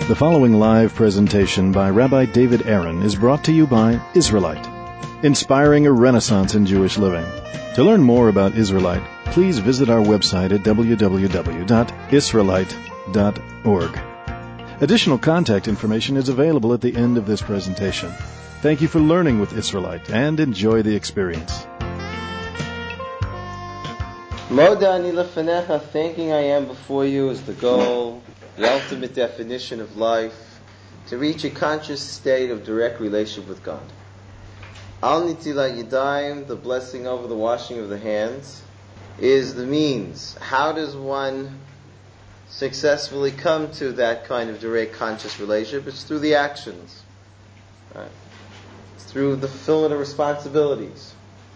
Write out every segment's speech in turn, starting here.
The following live presentation by Rabbi David Aaron is brought to you by Israelite, inspiring a renaissance in Jewish living. To learn more about Israelite, please visit our website at www.israelite.org. Additional contact information is available at the end of this presentation. Thank you for learning with Israelite and enjoy the experience. Moda ani lefanecha, thanking I am before you is the goal, the ultimate definition of life, to reach a conscious state of direct relationship with God. Al nitilat yadayim, the blessing over the washing of the hands, is the means. How does one successfully come to that kind of direct conscious relationship? It's through the actions. Right? It's through the fulfillment of responsibilities.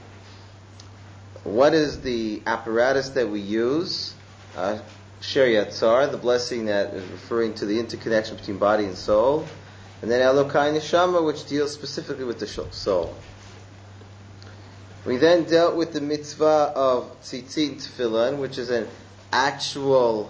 What is the apparatus that we use? Sher Yatzar, the blessing that is referring to the interconnection between body and soul. And then Elokai Neshama, which deals specifically with the soul. We then dealt with the mitzvah of tzitzit tefillin, which is an actual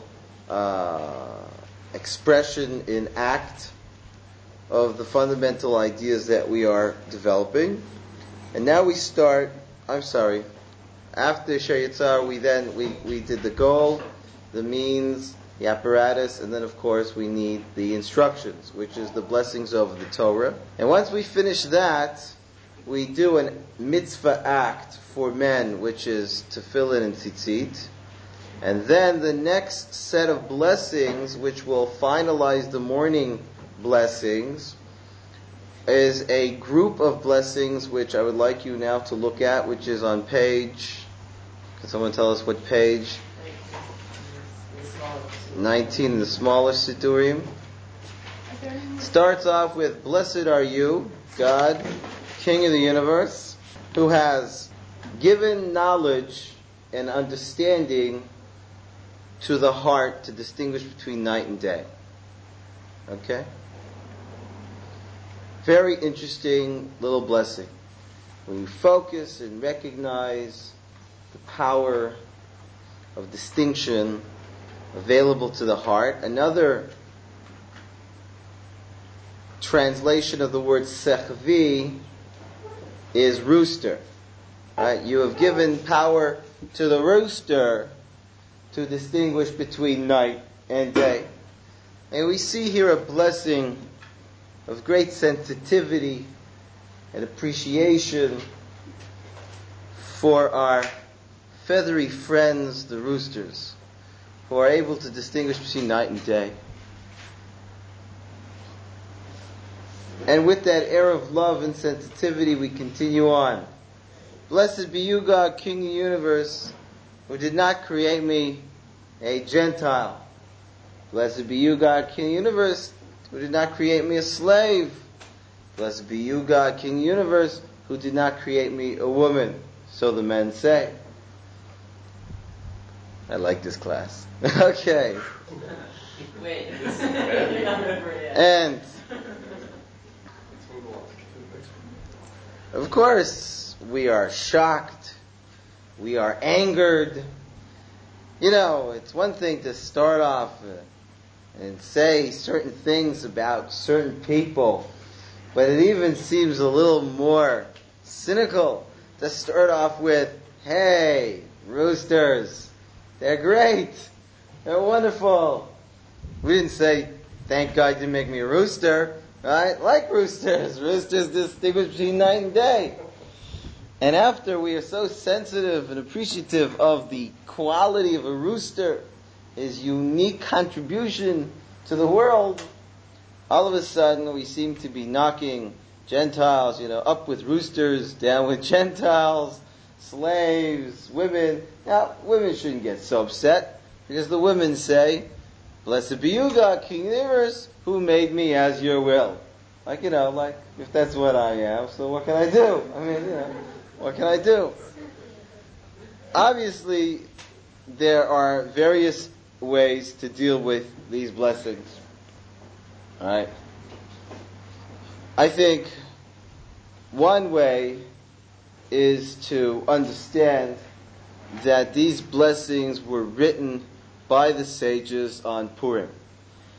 expression in act of the fundamental ideas that we are developing. And now we start, after Sher Yatzar, we did the goal, the means, the apparatus, and then of course we need the instructions, which is the blessings of the Torah. And once we finish that, we do a mitzvah act for men, which is tefillin and tzitzit. And then the next set of blessings, which will finalize the morning blessings, is a group of blessings which I would like you now to look at, which is on page... Can someone tell us what page? 19 in the smaller Siddurim. Starts off with, Blessed are you, God, King of the universe, who has given knowledge and understanding to the heart to distinguish between night and day. Okay? Very interesting little blessing. When you focus and recognize the power of distinction available to the heart. Another translation of the word sechvi is rooster. Right? You have given power to the rooster to distinguish between night and day. And we see here a blessing of great sensitivity and appreciation for our feathery friends, the roosters, who are able to distinguish between night and day. And with that air of love and sensitivity, we continue on. Blessed be you, God, King of the universe, who did not create me a Gentile. Blessed be you, God, King of the universe, who did not create me a slave. Blessed be you, God, King of the universe, who did not create me a woman. So the men say. I like this class. Okay. Wait. You're not over yet. And of course, we are shocked. We are angered. You know, it's one thing to start off and say certain things about certain people, but it even seems a little more cynical to start off with, hey, roosters, they're great. They're wonderful. We didn't say, thank God you didn't make me a rooster. Right? Like roosters. Roosters distinguish between night and day. And after we are so sensitive and appreciative of the quality of a rooster, his unique contribution to the world, all of a sudden we seem to be knocking Gentiles, up with roosters, down with Gentiles, slaves, women. Now, women shouldn't get so upset, because the women say, Blessed be you, God, King of the universe, who made me as your will. Like if that's what I am, so what can I do? What can I do? Obviously, there are various ways to deal with these blessings. Alright? I think one way is to understand that these blessings were written by the sages on Purim.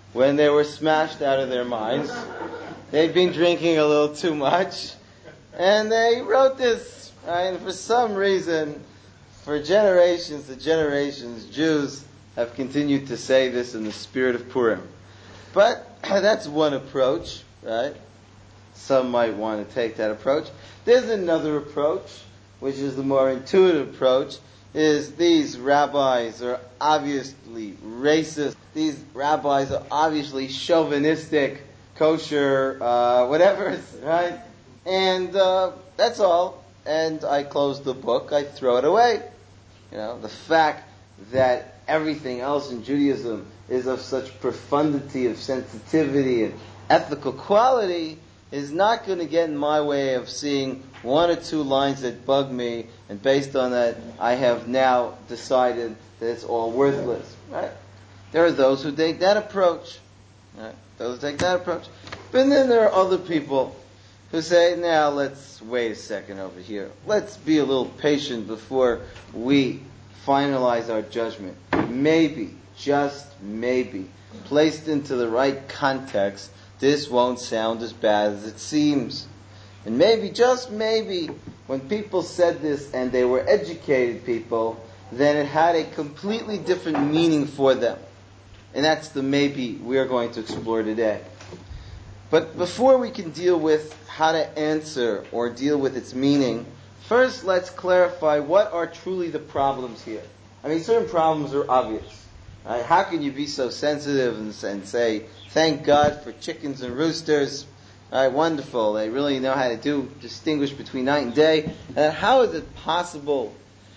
when they were smashed out of their minds. They'd been drinking a little too much, and they wrote this. And for some reason, for generations and generations, Jews have continued to say this in the spirit of Purim. But that's one approach, right? Some might want to take that approach. There's another approach, which is the more intuitive approach, is these rabbis are obviously racist. These rabbis are obviously chauvinistic, kosher, whatever, right? And that's all. And I close the book, I throw it away. The fact that everything else in Judaism is of such profundity, of sensitivity and ethical quality is not going to get in my way of seeing one or two lines that bug me, and based on that, I have now decided that it's all worthless. Right? There are those who take that approach. Right? Those who take that approach. But then there are other people who say, now let's wait a second over here. Let's be a little patient before we finalize our judgment. Maybe, just maybe, placed into the right context, this won't sound as bad as it seems. And maybe, just maybe, when people said this and they were educated people, then it had a completely different meaning for them. And that's the maybe we are going to explore today. But before we can deal with how to answer or deal with its meaning, first let's clarify what are truly the problems here. I mean, certain problems are obvious. Right? How can you be so sensitive and say, thank God for chickens and roosters? Right, wonderful. They really know how to distinguish between night and day. And how is it possible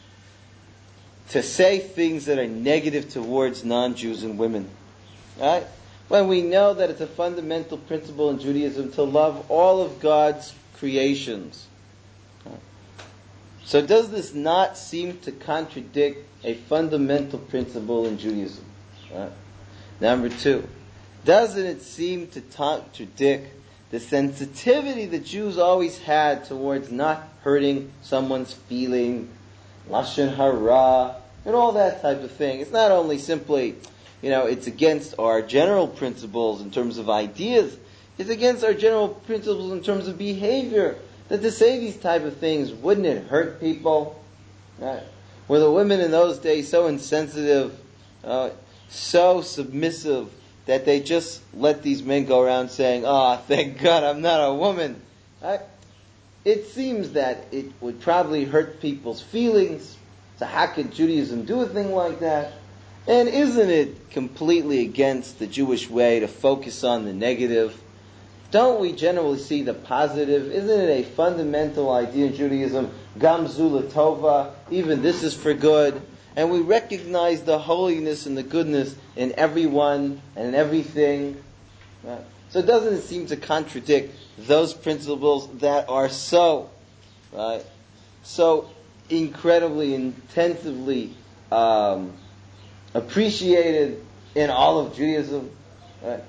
to say things that are negative towards non-Jews and women? Right? When we know that it's a fundamental principle in Judaism to love all of God's creations. So does this not seem to contradict a fundamental principle in Judaism? Number two, doesn't it seem to contradict the sensitivity that Jews always had towards not hurting someone's feeling, lashon hara, and all that type of thing? It's not only simply, it's against our general principles in terms of ideas, it's against our general principles in terms of behavior. That to say these type of things, wouldn't it hurt people? Right? Were the women in those days so insensitive, so submissive, that they just let these men go around saying, thank God I'm not a woman? Right? It seems that it would probably hurt people's feelings. So how could Judaism do a thing like that? And isn't it completely against the Jewish way to focus on the negative? Don't we generally see the positive? Isn't it a fundamental idea in Judaism? Gam zu l'tova, even this is for good. And we recognize the holiness and the goodness in everyone and in everything. Right? So doesn't it seem to contradict those principles that are so incredibly, intensively appreciated in all of Judaism? Right?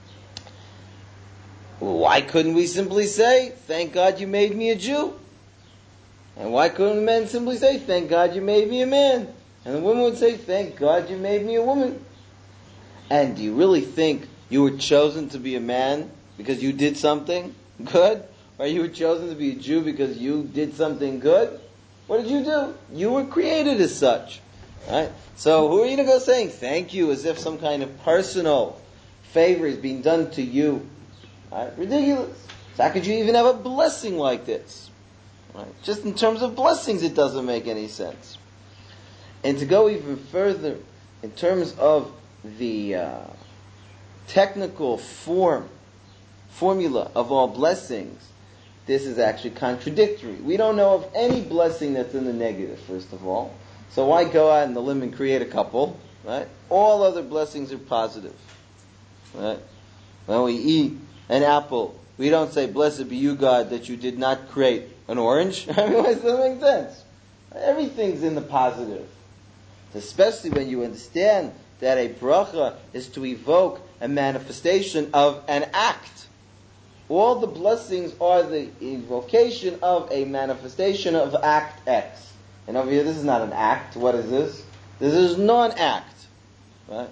Why couldn't we simply say, thank God you made me a Jew? And why couldn't men simply say, thank God you made me a man? And the woman would say, thank God you made me a woman. And do you really think you were chosen to be a man because you did something good? Or you were chosen to be a Jew because you did something good? What did you do? You were created as such. Right? So who are you to go saying thank you as if some kind of personal favor is being done to you? Right? Ridiculous. So how could you even have a blessing like this? Right? Just in terms of blessings, it doesn't make any sense. And to go even further, in terms of the technical formula of all blessings, this is actually contradictory. We don't know of any blessing that's in the negative, first of all. So why go out on the limb and create a couple? Right? All other blessings are positive. Right? When we eat an apple, we don't say, blessed be you, God, that you did not create an orange. I mean, it doesn't make sense. Everything's in the positive. Especially when you understand that a bracha is to evoke a manifestation of an act. All the blessings are the evocation of a manifestation of act X. And over here, this is not an act. What is this? This is non-act. Right?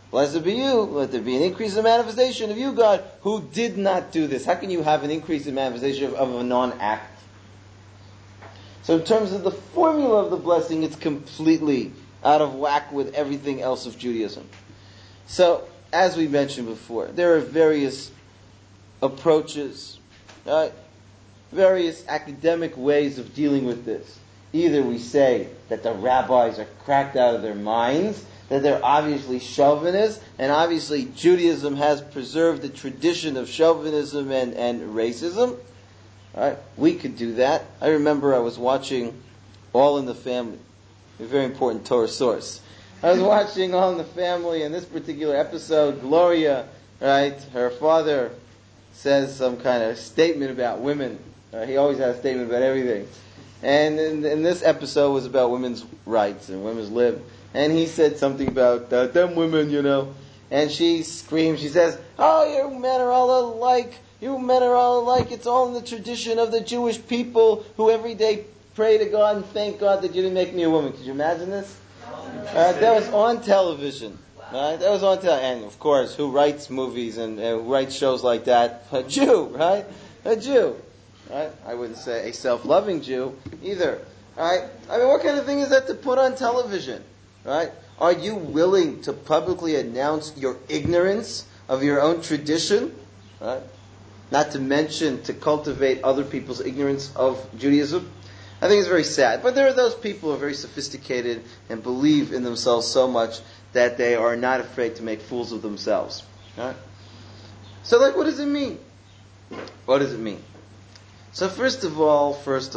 Blessed be you. Let there be an increase in manifestation of you, God, who did not do this. How can you have an increase in manifestation of a non-act? So in terms of the formula of the blessing, it's completely out of whack with everything else of Judaism. So, as we mentioned before, there are various approaches, right? Various academic ways of dealing with this. Either we say that the rabbis are cracked out of their minds, that they're obviously chauvinists, and obviously Judaism has preserved the tradition of chauvinism and racism. Right? We could do that. I remember I was watching All in the Family, a very important Torah source. I was watching All in the Family, and this particular episode, Gloria, right, her father says some kind of statement about women. He always has a statement about everything. And in this episode was about women's rights and women's lib. And he said something about them women, And she screams, she says, "Oh, you men are all alike. You men are all alike. It's all in the tradition of the Jewish people who every day pray to God and thank God that you didn't make me a woman." Could you imagine this? That was on television. Right? That was on television. And of course, who writes movies and who writes shows like that? A Jew, right? A Jew. Right? I wouldn't say a self-loving Jew either. Right? I mean, what kind of thing is that to put on television? Right? Are you willing to publicly announce your ignorance of your own tradition? Right? Not to mention to cultivate other people's ignorance of Judaism. I think it's very sad. But there are those people who are very sophisticated and believe in themselves so much that they are not afraid to make fools of themselves. Right? So, what does it mean? What does it mean? So first of all,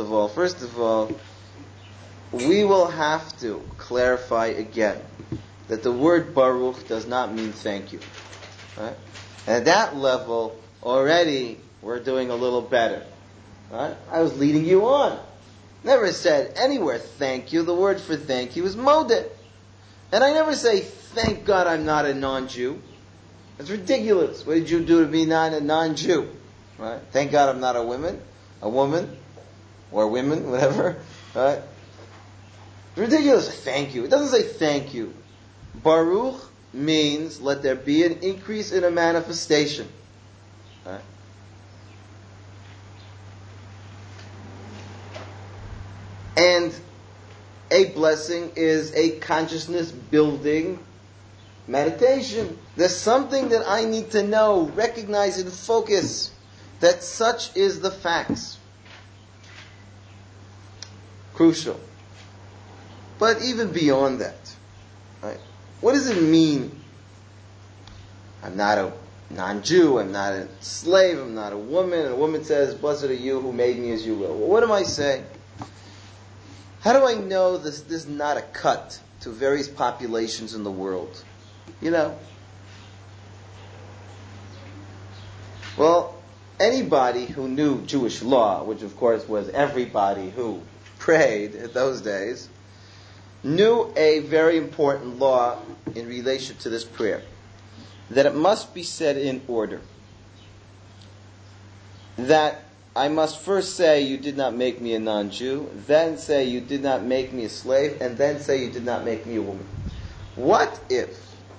we will have to clarify again that the word Baruch does not mean thank you. Right? And at that level, already we're doing a little better. Right? I was leading you on. Never said anywhere thank you. The word for thank you is modeh. And I never say thank God I'm not a non-Jew. That's ridiculous. What did you do to be not a non-Jew? Right? Thank God I'm not a woman, or women, whatever. Right? It's ridiculous. Thank you. It doesn't say thank you. Baruch means let there be an increase in a manifestation. Right? And a blessing is a consciousness building meditation. There's something that I need to know, recognize, and focus that such is the facts. Crucial. But even beyond that, right? What does it mean? I'm not a non-Jew, I'm not a slave, I'm not a woman, and a woman says, "Blessed are you who made me as you will." Well, what am I saying? How do I know this is not a cut to various populations in the world? Well, anybody who knew Jewish law, which of course was everybody who prayed in those days, knew a very important law in relation to this prayer. That it must be said in order. That I must first say you did not make me a non-Jew, then say you did not make me a slave, and then say you did not make me a woman. What if,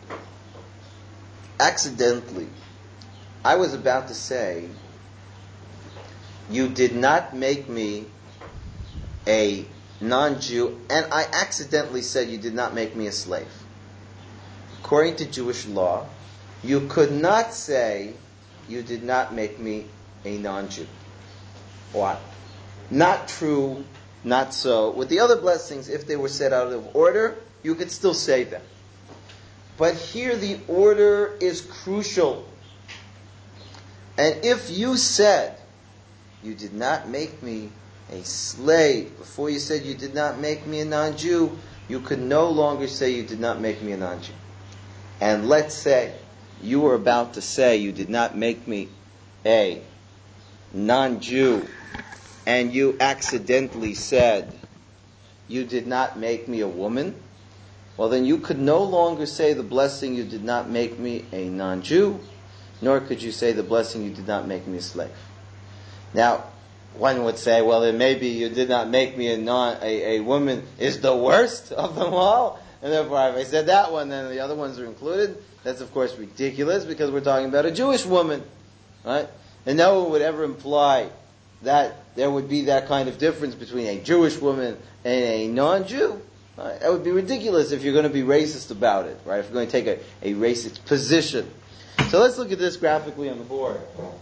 accidentally, I was about to say you did not make me a non-Jew, and I accidentally said you did not make me a slave? According to Jewish law, you could not say you did not make me a non-Jew. Why? Not true, not so. With the other blessings, if they were said out of order, you could still say them. But here the order is crucial. And if you said, you did not make me a slave, before you said you did not make me a non-Jew, you could no longer say you did not make me a non-Jew. And let's say you were about to say you did not make me a non-Jew, and you accidentally said you did not make me a woman, well then you could no longer say the blessing you did not make me a non-Jew, nor could you say the blessing you did not make me a slave. Now, one would say, well then maybe you did not make me a woman is the worst of them all. And therefore, if I said that one, then the other ones are included. That's, of course, ridiculous because we're talking about a Jewish woman. Right? And no one would ever imply that there would be that kind of difference between a Jewish woman and a non-Jew. Right? That would be ridiculous if you're going to be racist about it. Right? If you're going to take a racist position. So let's look at this graphically on the board.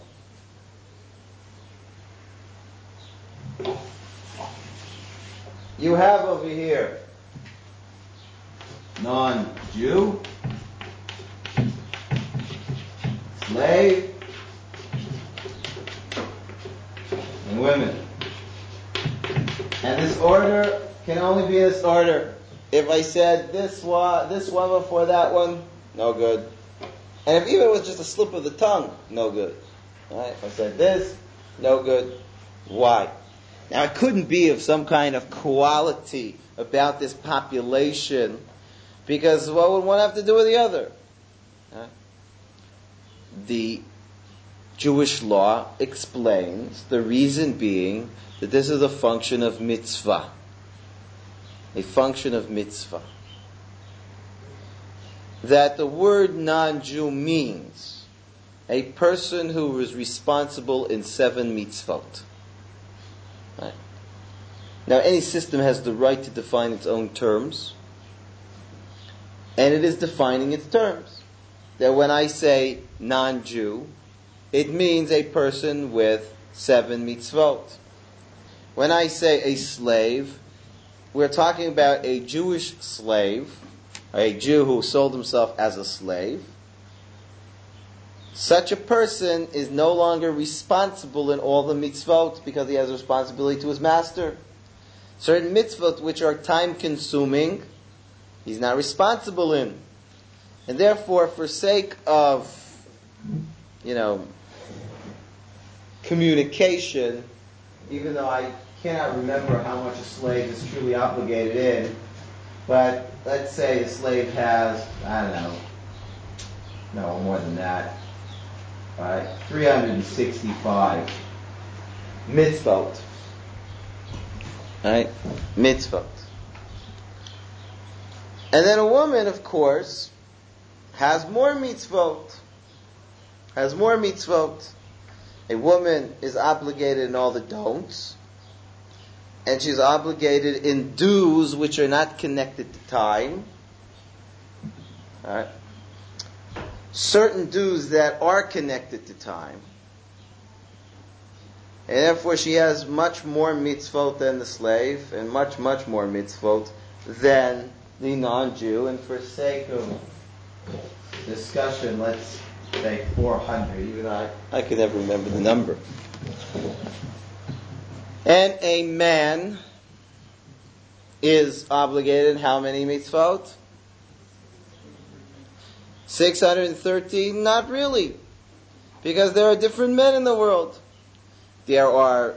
You have over here non-Jew, slave, and women. And this order can only be this order. If I said this one before that one, no good. And if even it was just a slip of the tongue, no good. Right? If I said this, no good. Why? Now it couldn't be of some kind of quality about this population, because what would one have to do with the other? Huh? The Jewish law explains the reason being that this is a function of mitzvah. A function of mitzvah. That the word non-Jew means a person who is responsible in 7 mitzvot. Right. Now, any system has the right to define its own terms, and it is defining its terms. That when I say non-Jew, it means a person with 7 mitzvot. When I say a slave, we're talking about a Jewish slave, a Jew who sold himself as a slave. Such a person is no longer responsible in all the mitzvot because he has a responsibility to his master. Certain mitzvot which are time-consuming, he's not responsible in. And therefore, for sake of, communication, even though I cannot remember how much a slave is truly obligated in, but let's say a slave has, more than that, 365 mitzvot. Right? Mitzvot. And then a woman, of course, has more mitzvot. A woman is obligated in all the don'ts. And she's obligated in dues which are not connected to time. Right? Certain dues that are connected to time. And therefore she has much more mitzvot than the slave, and much, much more mitzvot than the non-Jew. And for sake of discussion, let's say 400, even I can never remember the number. And a man is obligated how many mitzvot? 613? Not really. Because there are different men in the world. There are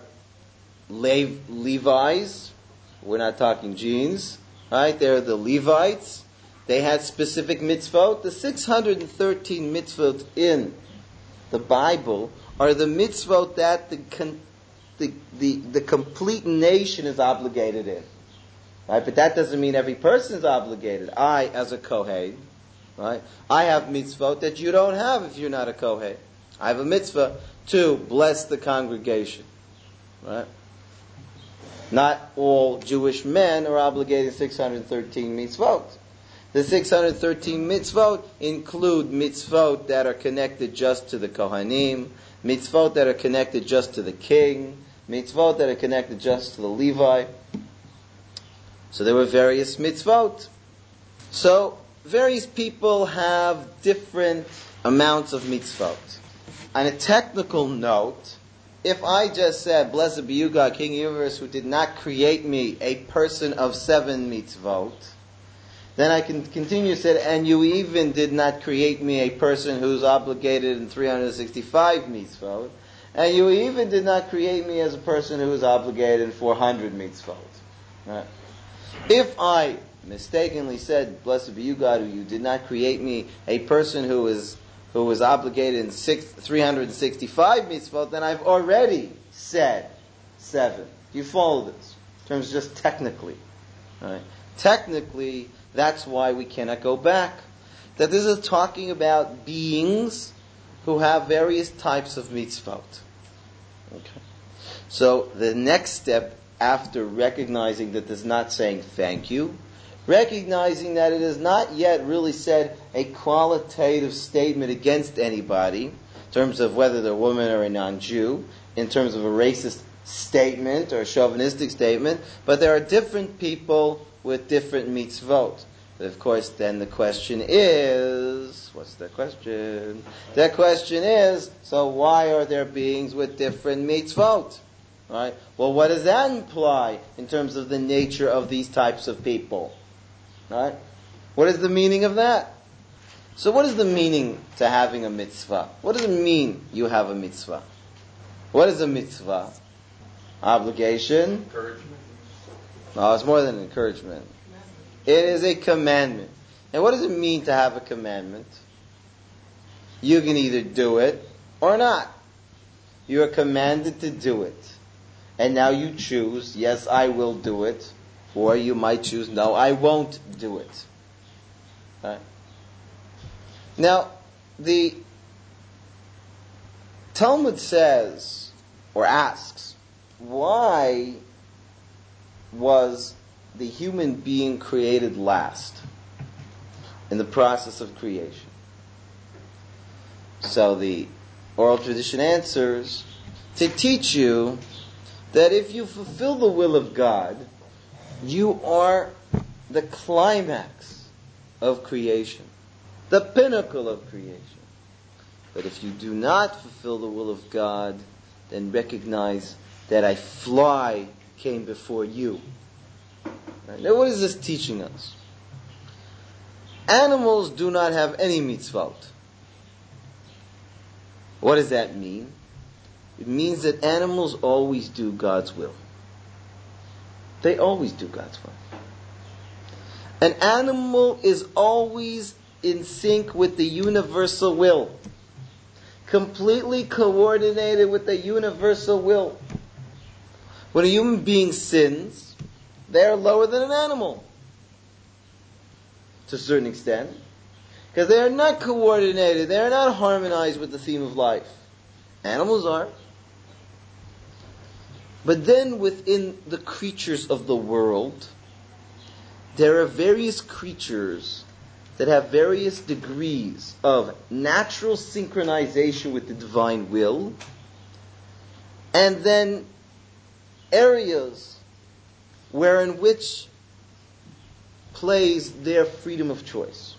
Levites. We're not talking genes. Right? There are the Levites. They had specific mitzvot. The 613 mitzvot in the Bible are the mitzvot that the complete nation is obligated in. Right? But that doesn't mean every person is obligated. I, as a Kohen, right, I have mitzvot that you don't have if you're not a Kohen. I have a mitzvah to bless the congregation. Right? Not all Jewish men are obligated 613 mitzvot. The 613 mitzvot include mitzvot that are connected just to the Kohanim, mitzvot that are connected just to the king, mitzvot that are connected just to the Levi. So there were various mitzvot. So various people have different amounts of mitzvot. On a technical note, if I just said, "Blessed be you, God, King of the universe, who did not create me a person of 7 mitzvot," then I can continue to say, "And you even did not create me a person who's obligated in 365 mitzvot, and you even did not create me as a person who is obligated in 400 mitzvot." Right? If I mistakenly said, "Blessed be you, God, who you did not create me a person who was obligated in 365 mitzvot," then I've already said 7. Do you follow this? In terms of just technically. Right? Technically, That's why we cannot go back. That this is talking about beings who have various types of mitzvot. Okay. So the next step, after recognizing that this is not saying thank you, recognizing that it has not yet really said a qualitative statement against anybody, in terms of whether they're a woman or a non-Jew, in terms of a racist statement or a chauvinistic statement, but there are different people with different mitzvot. But of course, then the question is, what's the question? The question is, so why are there beings with different mitzvot? Right? Well, what does that imply in terms of the nature of these types of people? Right? What is the meaning of that? So what is the meaning to having a mitzvah? What does it mean you have a mitzvah? What is a mitzvah? Obligation? Encouragement. No, it's more than encouragement. It is a commandment. And what does it mean to have a commandment? You can either do it or not. You are commanded to do it. And now you choose, yes, I will do it. Or you might choose, no, I won't do it. Right? Now, the Talmud says, or asks, why was the human being created last in the process of creation? So the oral tradition answers, to teach you that if you fulfill the will of God, you are the climax of creation, the pinnacle of creation. But if you do not fulfill the will of God, then recognize that a fly came before you. Right? Now, what is this teaching us? Animals do not have any mitzvot. What does that mean? It means that animals always do God's will. They always do God's will. An animal is always in sync with the universal will. Completely coordinated with the universal will. When a human being sins, they are lower than an animal. To a certain extent. Because they are not coordinated, they are not harmonized with the theme of life. Animals are. But then within the creatures of the world, there are various creatures that have various degrees of natural synchronization with the divine will, and then areas wherein which plays their freedom of choice.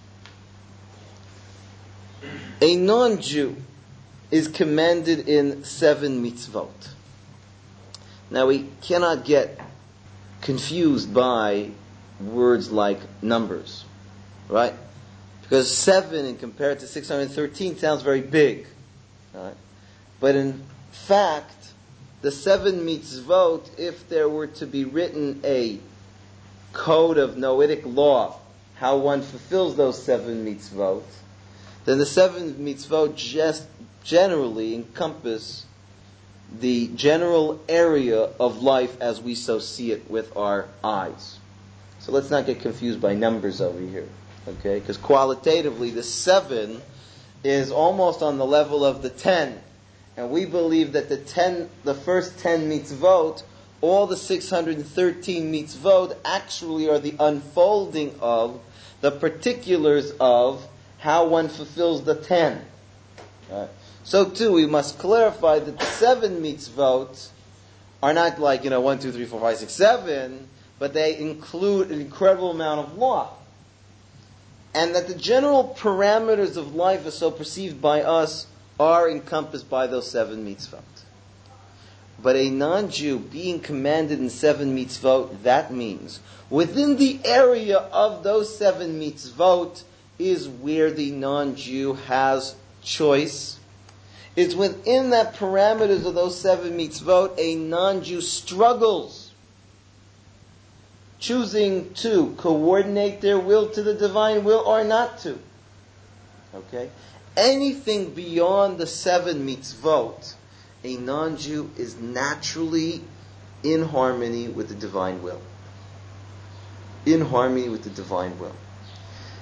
A non-Jew is commanded in 7 mitzvot. Now we cannot get confused by words like numbers, right? Because 7 and compared to 613 sounds very big, right? But in fact, the 7 mitzvot, if there were to be written a code of Noahic law, how one fulfills those 7 mitzvot, then the 7 mitzvot just generally encompass the general area of life as we so see it with our eyes. So let's not get confused by numbers over here, okay? Because qualitatively, the 7 is almost on the level of the 10. And we believe that the first 10 mitzvot, all the 613 mitzvot, actually are the unfolding of the particulars of how one fulfills the 10. Right? So too, we must clarify that the 7 mitzvot are not like, 1, 2, 3, 4, 5, 6, 7, but they include an incredible amount of law. And that the general parameters of life as so perceived by us are encompassed by those 7 mitzvot. But a non-Jew being commanded in 7 mitzvot, that means within the area of those 7 mitzvot is where the non-Jew has choice. It's within that parameters of those 7 mitzvot a non-Jew struggles, choosing to coordinate their will to the divine will or not to. Okay? Anything beyond the 7 mitzvot, a non-Jew is naturally in harmony with the divine will. In harmony with the divine will.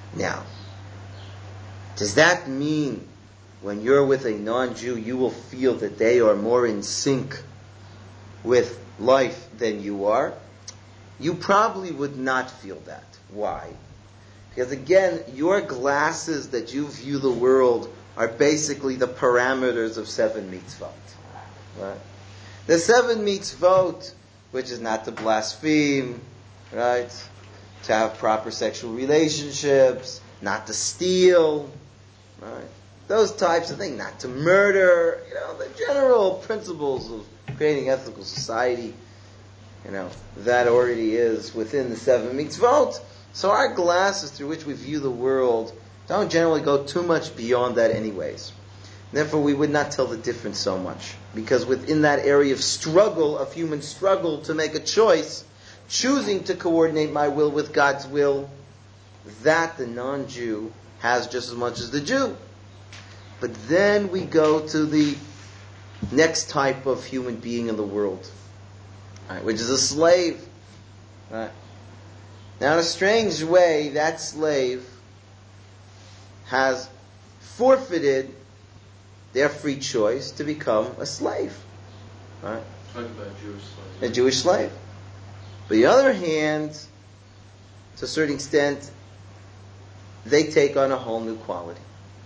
Now, does that mean when you're with a non-Jew, you will feel that they are more in sync with life than you are? You probably would not feel that. Why? Because again, your glasses that you view the world are basically the parameters of 7 mitzvot. Right? The 7 mitzvot, which is not to blaspheme, right? To have proper sexual relationships, not to steal, right? Those types of things, not to murder, the general principles of creating ethical society, that already is within the 7 mitzvot. So our glasses through which we view the world don't generally go too much beyond that anyways. Therefore, we would not tell the difference so much. Because within that area of struggle, of human struggle to make a choice, choosing to coordinate my will with God's will, that the non-Jew has just as much as the Jew. But then we go to the next type of human being in the world, right, which is a slave. Right? Now, in a strange way, that slave has forfeited their free choice to become a slave. Right? Talking about a Jewish slave. A Jewish slave. But on the other hand, to a certain extent, they take on a whole new quality.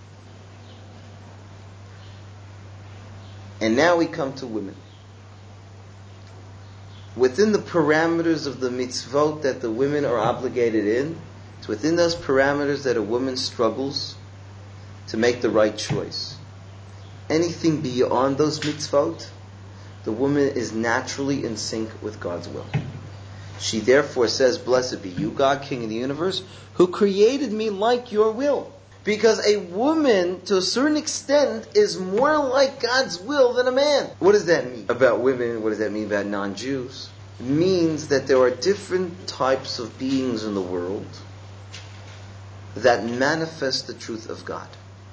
And now we come to women. Within the parameters of the mitzvot that the women are obligated in, it's within those parameters that a woman struggles to make the right choice. Anything beyond those mitzvot, the woman is naturally in sync with God's will. She therefore says, "Blessed be you, God, King of the universe, who created me like your will." Because a woman, to a certain extent, is more like God's will than a man. What does that mean about women? What does that mean about non-Jews? It means that there are different types of beings in the world that manifest the truth of God.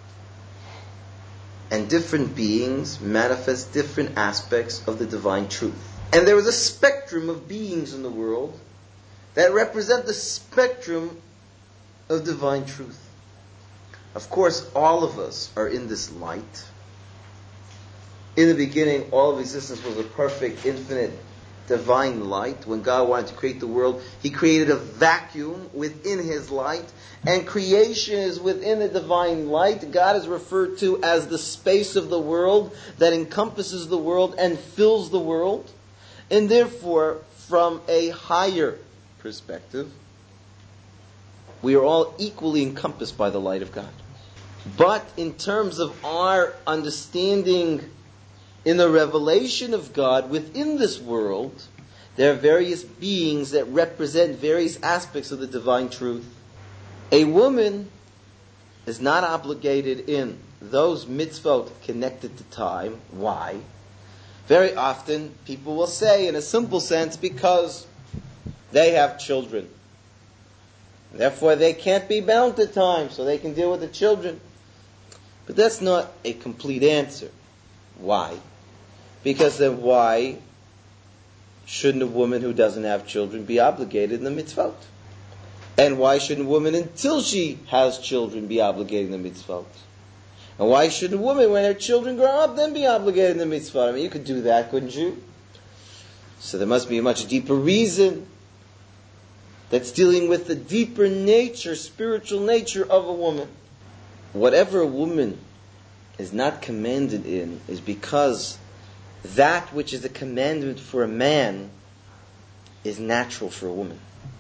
And different beings manifest different aspects of the divine truth. And there is a spectrum of beings in the world that represent the spectrum of divine truth. Of course, all of us are in this light. In the beginning, all of existence was a perfect, infinite, divine light. When God wanted to create the world, He created a vacuum within His light. And creation is within the divine light. God is referred to as the space of the world that encompasses the world and fills the world. And therefore, from a higher perspective, we are all equally encompassed by the light of God. But in terms of our understanding in the revelation of God within this world, there are various beings that represent various aspects of the divine truth. A woman is not obligated in those mitzvot connected to time. Why? Very often people will say, in a simple sense, because they have children. Therefore they can't be bound to time, so they can deal with the children. But that's not a complete answer. Why? Because then why shouldn't a woman who doesn't have children be obligated in the mitzvot? And why shouldn't a woman until she has children be obligated in the mitzvot? And why shouldn't a woman, when her children grow up, then be obligated in the mitzvot? I mean, you could do that, couldn't you? So there must be a much deeper reason that's dealing with the deeper nature, spiritual nature of a woman. Whatever a woman is not commanded in is because that which is a commandment for a man is natural for a woman,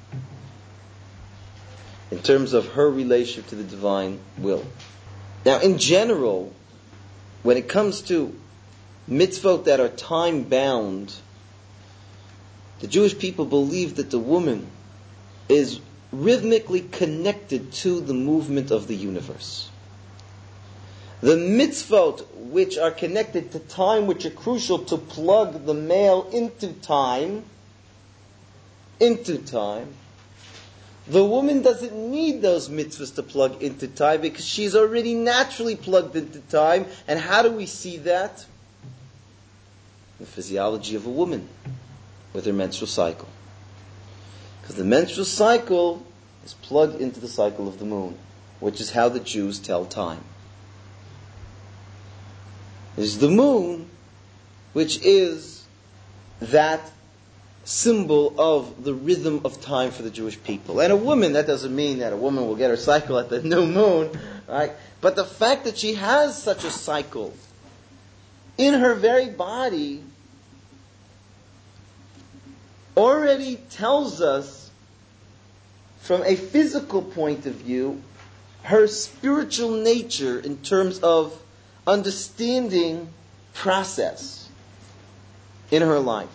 in terms of her relationship to the divine will. Now, in general, when it comes to mitzvot that are time-bound, the Jewish people believe that the woman is rhythmically connected to the movement of the universe. The mitzvot which are connected to time, which are crucial to plug the male into time, the woman doesn't need those mitzvahs to plug into time because she's already naturally plugged into time. And how do we see that? The physiology of a woman with her menstrual cycle. Because the menstrual cycle is plugged into the cycle of the moon, which is how the Jews tell time. It is the moon which is that symbol of the rhythm of time for the Jewish people. And a woman, that doesn't mean that a woman will get her cycle at the new moon, right? But the fact that she has such a cycle in her very body already tells us, from a physical point of view, her spiritual nature in terms of understanding process in her life.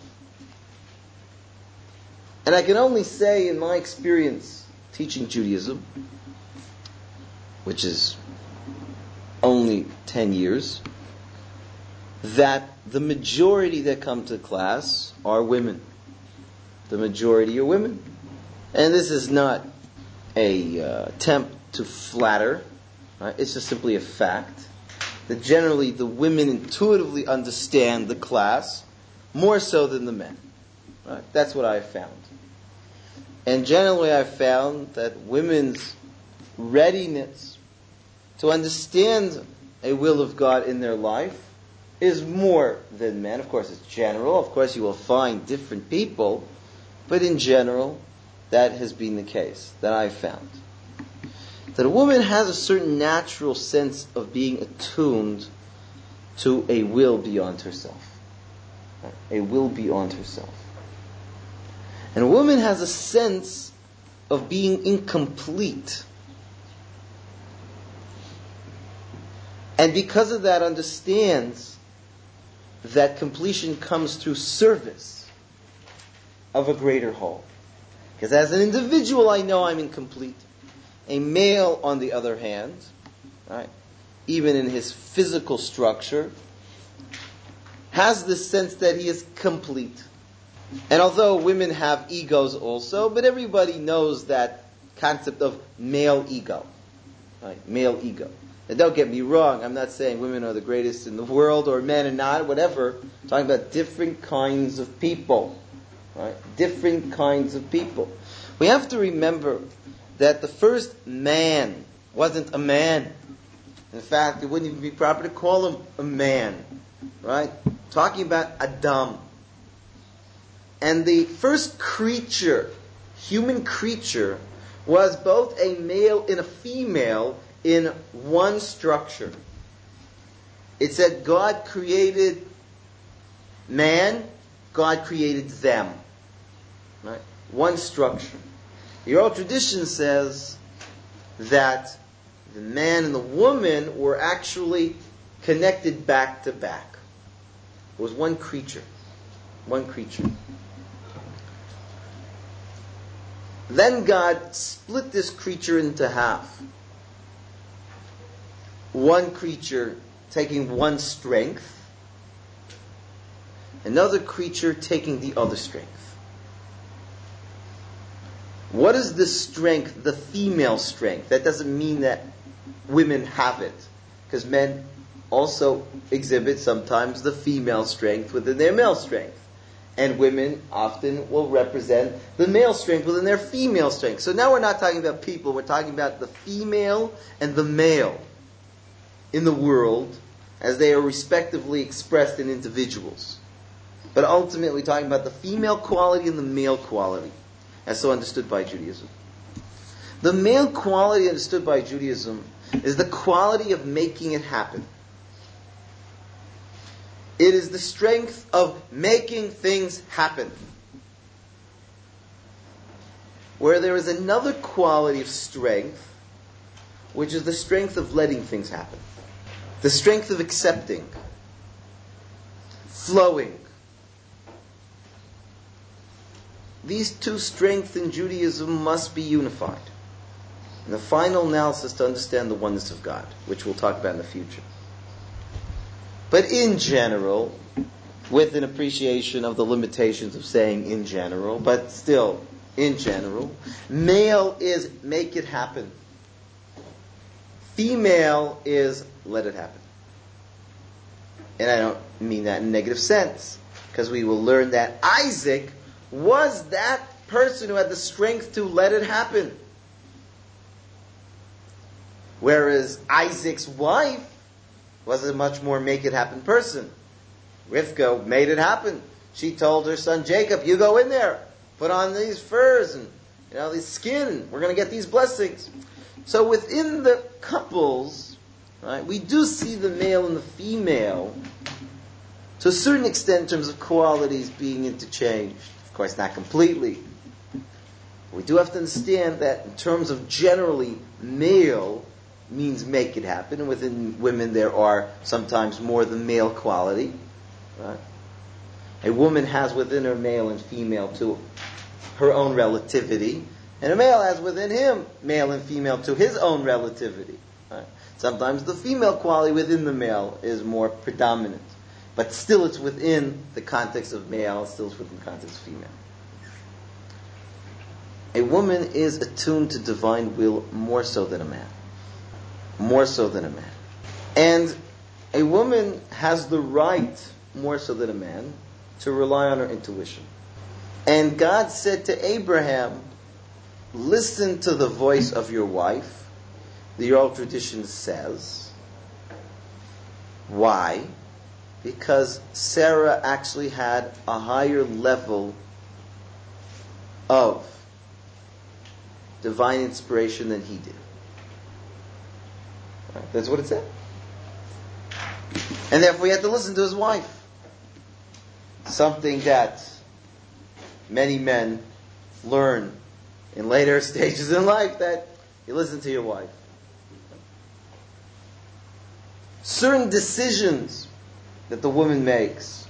And I can only say, in my experience teaching Judaism, which is only 10 years, that the majority that come to class are women. The majority are women. And this is not a attempt to flatter. Right? It's just simply a fact that generally the women intuitively understand the class more so than the men. Right? That's what I've found. And generally I've found that women's readiness to understand a will of God in their life is more than men. Of course, it's general. Of course, you will find different people. But in general, that has been the case that I've found. That a woman has a certain natural sense of being attuned to a will beyond herself. Right? A will beyond herself. And a woman has a sense of being incomplete. And because of that, understands that completion comes through service of a greater whole. Because as an individual, I know I'm incomplete. A male, on the other hand, right, even in his physical structure, has this sense that he is complete. And although women have egos also, but everybody knows that concept of male ego. Right? Male ego. And don't get me wrong, I'm not saying women are the greatest in the world or men are not, whatever. I'm talking about different kinds of people. Right? Different kinds of people. We have to remember that the first man wasn't a man. In fact, it wouldn't even be proper to call him a man. Right? Talking about Adam. And the first creature, human creature, was both a male and a female in one structure. It said God created man, God created them. Right? One structure. The oral tradition says that the man and the woman were actually connected back to back. It was one creature. One creature. Then God split this creature into half. One creature taking one strength, another creature taking the other strength. What is this strength? The female strength. That doesn't mean that women have it, because men also exhibit sometimes the female strength within their male strength. And women often will represent the male strength within their female strength. So now we're not talking about people, we're talking about the female and the male in the world as they are respectively expressed in individuals. But ultimately talking about the female quality and the male quality, as so understood by Judaism. The male quality understood by Judaism is the quality of making it happen. It is the strength of making things happen. Where there is another quality of strength, which is the strength of letting things happen. The strength of accepting, flowing. These two strengths in Judaism must be unified. And the final analysis to understand the oneness of God, which we'll talk about in the future. But in general, with an appreciation of the limitations of saying in general, but still, in general, male is make it happen. Female is let it happen. And I don't mean that in a negative sense, because we will learn that Isaac was that person who had the strength to let it happen. Whereas Isaac's wife was a much more make-it-happen person. Rivka made it happen. She told her son Jacob, you go in there, put on these furs and this skin. We're going to get these blessings. So within the couples, right, we do see the male and the female to a certain extent in terms of qualities being interchanged. Of course, not completely. We do have to understand that in terms of generally male means make it happen, and within women there are sometimes more the male quality. Right? A woman has within her male and female to her own relativity, and a male has within him male and female to his own relativity. Right? Sometimes the female quality within the male is more predominant, but still it's within the context of male, still it's within the context of female. A woman is attuned to divine will more so than a man. More so than a man. And a woman has the right, more so than a man, to rely on her intuition. And God said to Abraham, listen to the voice of your wife, the oral tradition says. Why? Because Sarah actually had a higher level of divine inspiration than he did. Right? That's what it said. And therefore he had to listen to his wife. Something that many men learn in later stages in life, that you listen to your wife. Certain decisions that the woman makes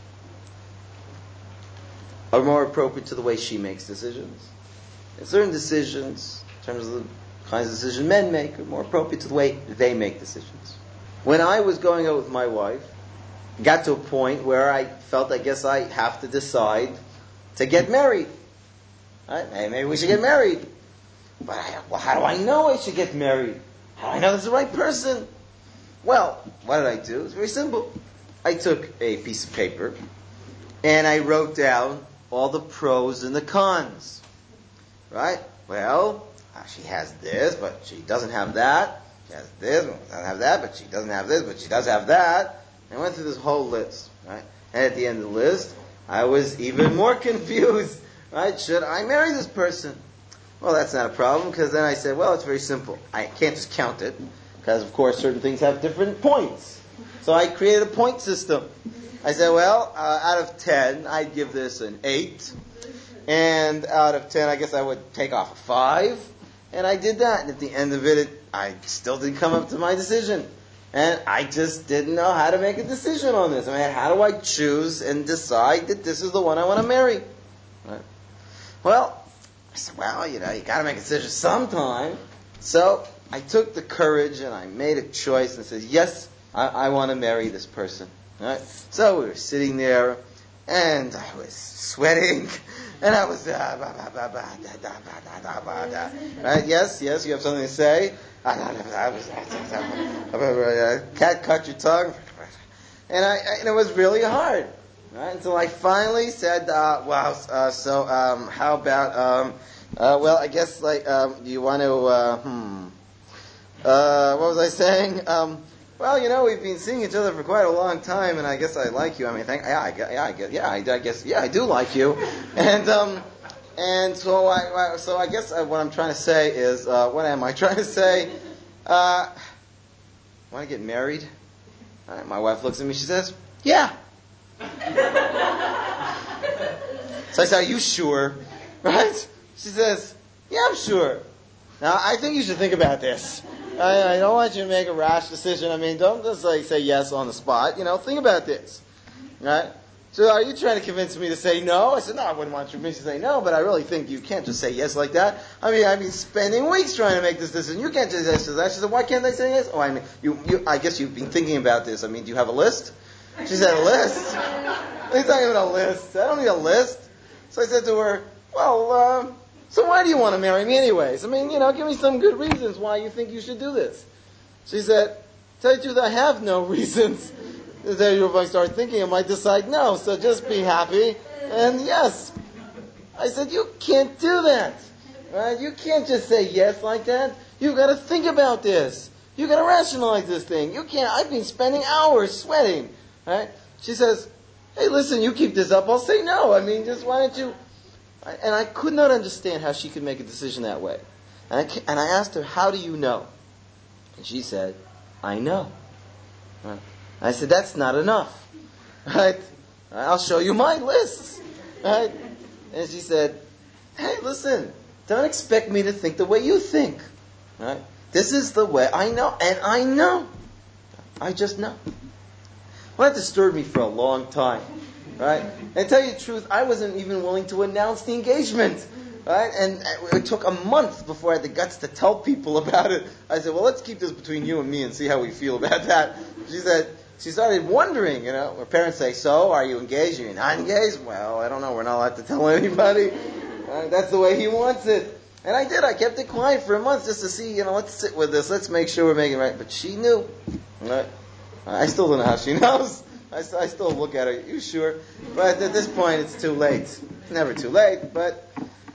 are more appropriate to the way she makes decisions. And certain decisions, in terms of the kinds of decisions men make, are more appropriate to the way they make decisions. When I was going out with my wife, it got to a point where I felt, I guess I have to decide to get married. Right? Maybe we should get married. But how do I know I should get married? How do I know this is the right person? Well, what did I do? It's very simple. I took a piece of paper and I wrote down all the pros and the cons. Right? Well, she has this, but she doesn't have that. She has this, but doesn't have that, but she doesn't have this, but she does have that. And I went through this whole list. Right? And at the end of the list, I was even more confused. Right? Should I marry this person? Well, that's not a problem, because then I said, well, it's very simple. I can't just count it, because of course certain things have different points. So I created a point system. I said, well, out of 10, I'd give this an 8. And out of 10, I guess I would take off a 5. And I did that. And at the end of it, I still didn't come up to my decision. And I just didn't know how to make a decision on this. I mean, how do I choose and decide that this is the one I want to marry? Right? Well, I said, well, you got to make a decision sometime. So I took the courage and I made a choice and said, yes, I want to marry this person. Right? So we were sitting there and I was sweating and I was, right? Yes, you have something to say. Cat cut your tongue. And it was really hard. Right? Until I finally said, how about, well, I guess, do you want to, what was I saying? Well, we've been seeing each other for quite a long time, and I guess I like you. I mean, I do like you. And so I guess what I'm trying to say is, what am I trying to say? Want to get married? Right, my wife looks at me, she says, yeah. So I said, are you sure? Right? She says, yeah, I'm sure. Now, I think you should think about this. I don't want you to make a rash decision. I mean, don't just say yes on the spot. Think about this. Right? So are you trying to convince me to say no? I said, no, I wouldn't want you to say no, but I really think you can't just say yes like that. I mean, I've been spending weeks trying to make this decision. You can't just say yes to that. She said, why can't I say yes? Oh, I mean, I guess you've been thinking about this. I mean, do you have a list? She said, a list? It's not even a list. I don't need a list. So I said to her, well, so why do you want to marry me anyways? I mean, give me some good reasons why you think you should do this. She said, tell you the truth, I have no reasons. If I start thinking, I might decide no. So just be happy. And yes. I said, you can't do that. Right? You can't just say yes like that. You've got to think about this. You got to rationalize this thing. You can't. I've been spending hours sweating. Right? She says, hey, listen, you keep this up, I'll say no. I mean, just why don't you? And I could not understand how she could make a decision that way. And I asked her, how do you know? And she said, I know. Right? I said, that's not enough. Right? I'll show you my lists. Right? And she said, hey, listen, don't expect me to think the way you think. Right? This is the way I know, and I know. I just know. Well, that disturbed me for a long time. Right? And to tell you the truth, I wasn't even willing to announce the engagement. Right? And it took a month before I had the guts to tell people about it. I said, well, let's keep this between you and me and see how we feel about that. She started wondering, her parents say, so, are you engaged? Are you not engaged? Well, I don't know, we're not allowed to tell anybody. That's the way he wants it. And I did, I kept it quiet for a month just to see, let's sit with this, let's make sure we're making it right. But she knew. Right? I still don't know how she knows. I still look at her, you sure? But at this point, it's too late. It's never too late, but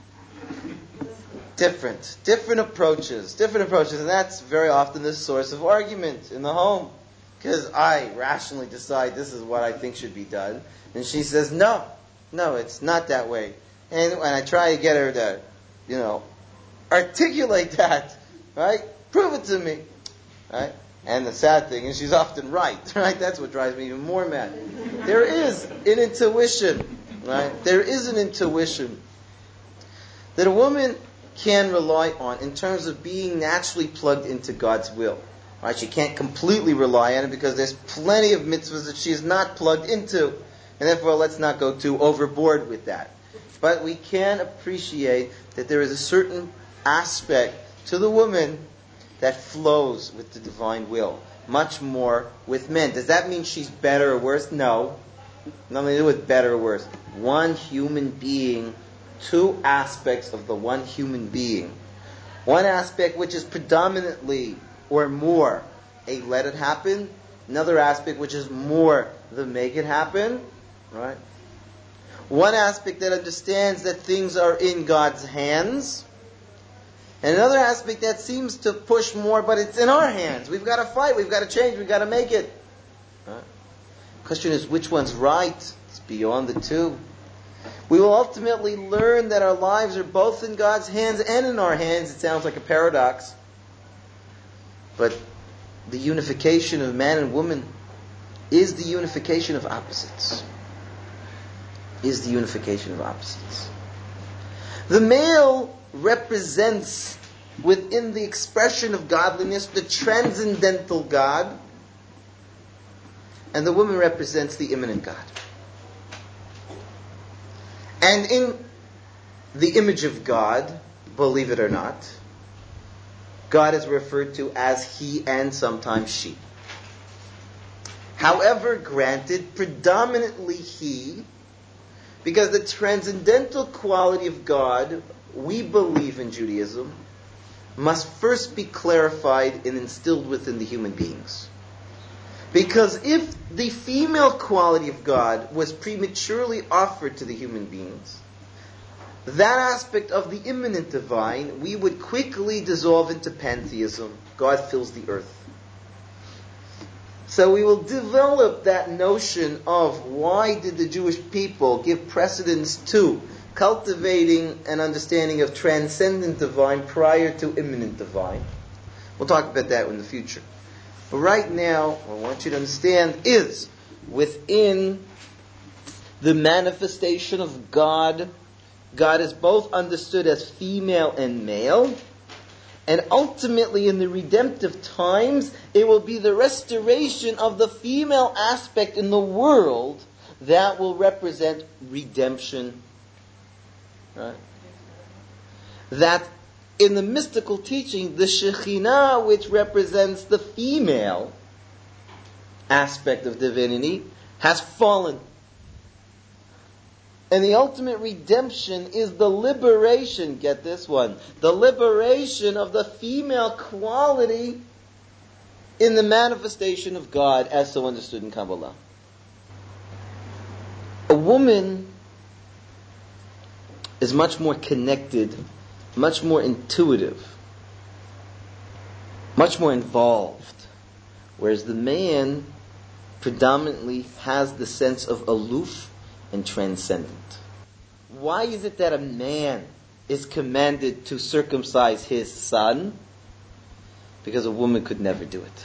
different approaches, and that's very often the source of argument in the home. Because I rationally decide this is what I think should be done, and she says, no, it's not that way. And when I try to get her to, articulate that, right? Prove it to me, right? And the sad thing is she's often right? That's what drives me even more mad. There is an intuition, right? There is an intuition that a woman can rely on in terms of being naturally plugged into God's will. Right? She can't completely rely on it because there's plenty of mitzvahs that she is not plugged into. And therefore, let's not go too overboard with that. But we can appreciate that there is a certain aspect to the woman that flows with the divine will. Much more with men. Does that mean she's better or worse? No. Nothing to do with better or worse. One human being, two aspects of the one human being. One aspect which is predominantly or more a let it happen. Another aspect which is more the make it happen. Right? One aspect that understands that things are in God's hands. And another aspect that seems to push more, but it's in our hands. We've got to fight, we've got to change, we've got to make it. Right? The question is, which one's right? It's beyond the two. We will ultimately learn that our lives are both in God's hands and in our hands. It sounds like a paradox. But the unification of man and woman is the unification of opposites. The male represents within the expression of godliness the transcendental God, and the woman represents the immanent God. And in the image of God, believe it or not, God is referred to as he and sometimes she. However, granted, predominantly he, because the transcendental quality of God, we believe in Judaism, must first be clarified and instilled within the human beings. Because if the female quality of God was prematurely offered to the human beings, that aspect of the immanent divine, we would quickly dissolve into pantheism. God fills the earth. So we will develop that notion of why did the Jewish people give precedence to cultivating an understanding of transcendent divine prior to immanent divine. We'll talk about that in the future. But right now, what I want you to understand is within the manifestation of God, God is both understood as female and male. And ultimately in the redemptive times, it will be the restoration of the female aspect in the world that will represent redemption. Right? That in the mystical teaching, the Shekhinah, which represents the female aspect of divinity, has fallen. And the ultimate redemption is the liberation, get this one, the liberation of the female quality in the manifestation of God as so understood in Kabbalah. A woman is much more connected, much more intuitive much more involved. Whereas the man predominantly has the sense of aloof and transcendent. Why is it that a man is commanded to circumcise his son? Because a woman could never do it.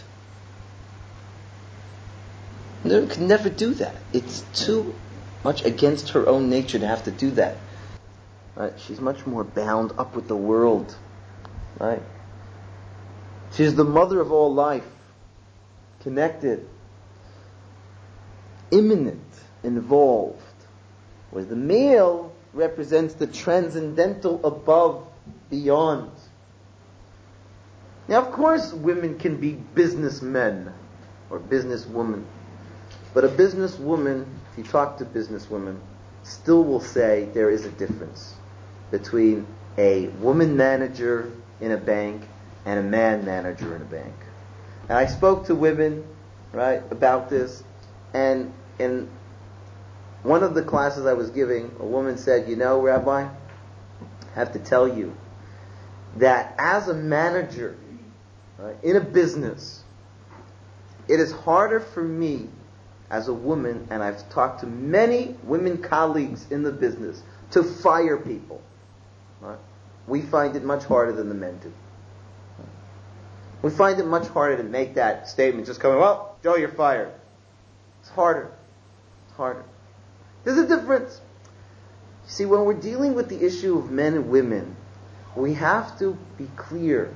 A woman could never do that. It's too much against her own nature to have to do that. Right? She's much more bound up with the world. Right? She's the mother of all life. Connected. Imminent. Involved. Whereas the male represents the transcendental above, beyond. Now, of course, women can be businessmen or businesswomen. But a businesswoman, if you talk to businesswomen, still will say there is a difference between a woman manager in a bank and a man manager in a bank. And I spoke to women, right, about this, and in one of the classes I was giving, a woman said, "You know, Rabbi, I have to tell you that as a manager, right, in a business, it is harder for me as a woman, and I've talked to many women colleagues in the business, to fire people. Right? We find it much harder than the men do. We find it much harder to make that statement, just coming, well, Joe, you're fired. It's harder. It's harder. There's a difference. See, when we're dealing with the issue of men and women, we have to be clear.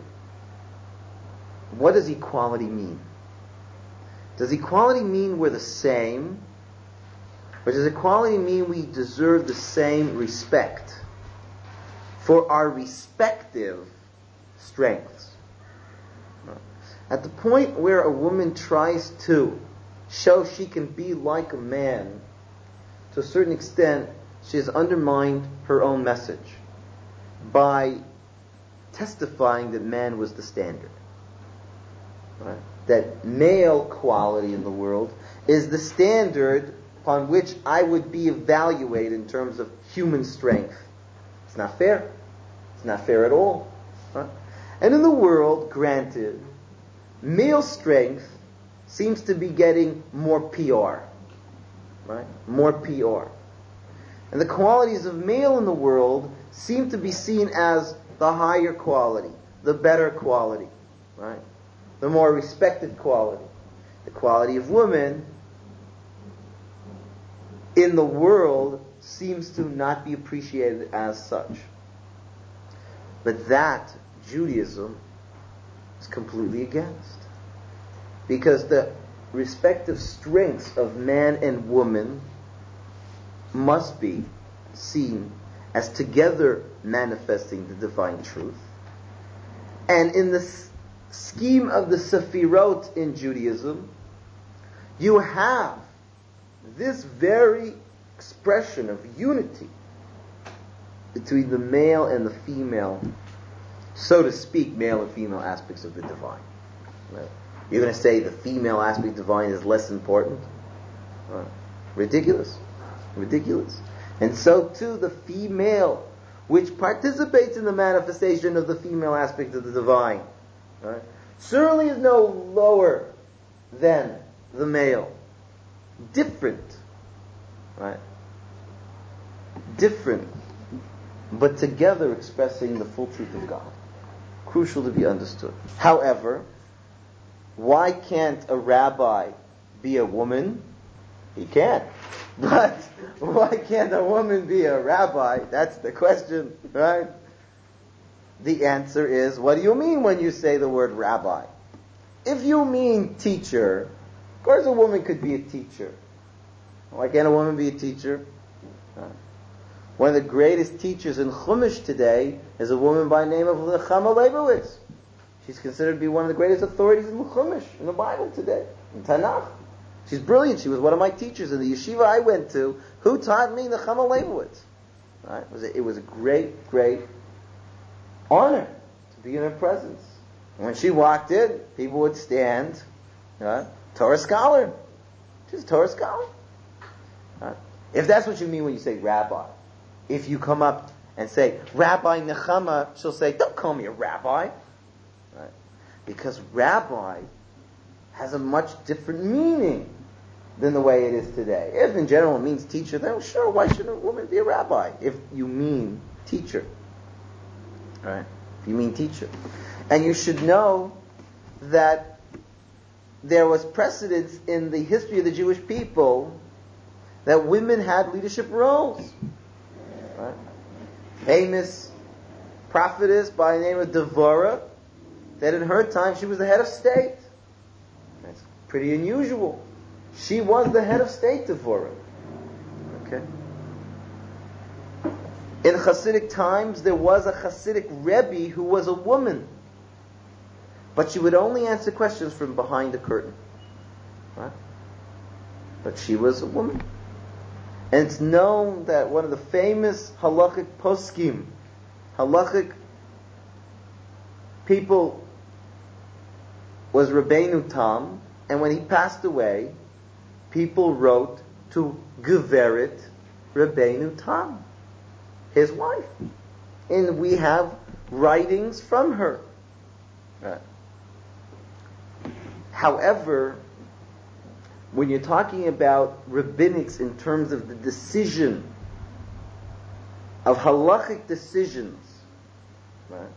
What does equality mean? Does equality mean we're the same? Or does equality mean we deserve the same respect for our respective strengths? At the point where a woman tries to show she can be like a man, to a certain extent, she has undermined her own message by testifying that man was the standard. Right? That male quality in the world is the standard upon which I would be evaluated in terms of human strength. It's not fair. It's not fair at all. Right? And in the world, granted, male strength seems to be getting more PR. Right? More PR. And the qualities of male in the world seem to be seen as the higher quality, the better quality. Right? The more respected quality. The quality of women in the world seems to not be appreciated as such. But that Judaism is completely against. Because the respective strengths of man and woman must be seen as together manifesting the divine truth. And in the scheme of the Sefirot in Judaism, you have this very expression of unity between the male and the female, so to speak, male and female aspects of the divine. Right? You're going to say the female aspect of the divine is less important? Ridiculous. Ridiculous. And so too the female, which participates in the manifestation of the female aspect of the divine, right, certainly is no lower than the male. Different. Right? Different. But together expressing the full truth of God. Crucial to be understood. However, why can't a rabbi be a woman? He can. But why can't a woman be a rabbi? That's the question, right? The answer is, what do you mean when you say the word rabbi? If you mean teacher, of course a woman could be a teacher. Why can't a woman be a teacher? One of the greatest teachers in Chumash today is a woman by the name of Nechama Leibowitz. She's considered to be one of the greatest authorities in the Chumash, in the Bible today, in Tanakh. She's brilliant. She was one of my teachers in the yeshiva I went to. Who taught me? Nechama Leibowitz. Right? It was a great, great honor to be in her presence. And when she walked in, people would stand. Right? Torah scholar. She's a Torah scholar. Right? If that's what you mean when you say rabbi. If you come up and say, Rabbi Nechama, she'll say, don't call me a rabbi. Right? Because rabbi has a much different meaning than the way it is today. If in general it means teacher, then sure, why shouldn't a woman be a rabbi? If you mean teacher. Right? If you mean teacher. And you should know that there was precedence in the history of the Jewish people that women had leadership roles. Right? Famous prophetess by the name of Devorah, that in her time she was the head of state. That's pretty unusual. She was the head of state, Devorah. Okay. In Hasidic times, there was a Hasidic Rebbe who was a woman, but she would only answer questions from behind the curtain. Right? But she was a woman. And it's known that one of the famous halachic poskim, halachic people, was Rabbeinu Tam, and when he passed away, people wrote to Geveret Rabbeinu Tam, his wife. And we have writings from her. Right. However, when you're talking about rabbinics in terms of the decision of halachic decisions, right,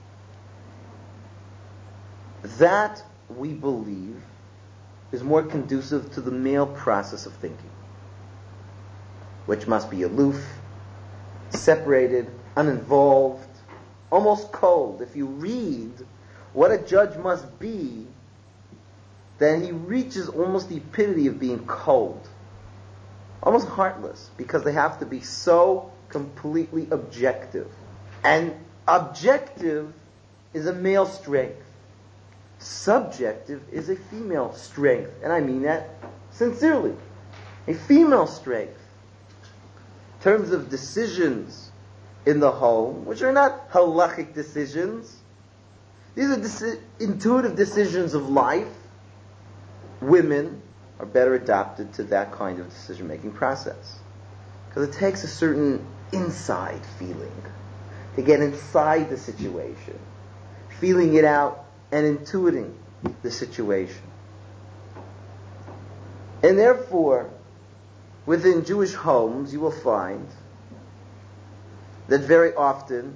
that we believe is more conducive to the male process of thinking, which must be aloof, separated, uninvolved, almost cold. If you read what a judge must be, then he reaches almost the epitome of being cold, almost heartless, because they have to be so completely objective. And objective is a male strength. Subjective is a female strength, and I mean that sincerely. A female strength. In terms of decisions in the home, which are not halachic decisions, these are intuitive decisions of life. Women are better adapted to that kind of decision-making process, because it takes a certain inside feeling to get inside the situation, feeling it out and intuiting the situation. And therefore, within Jewish homes, you will find that very often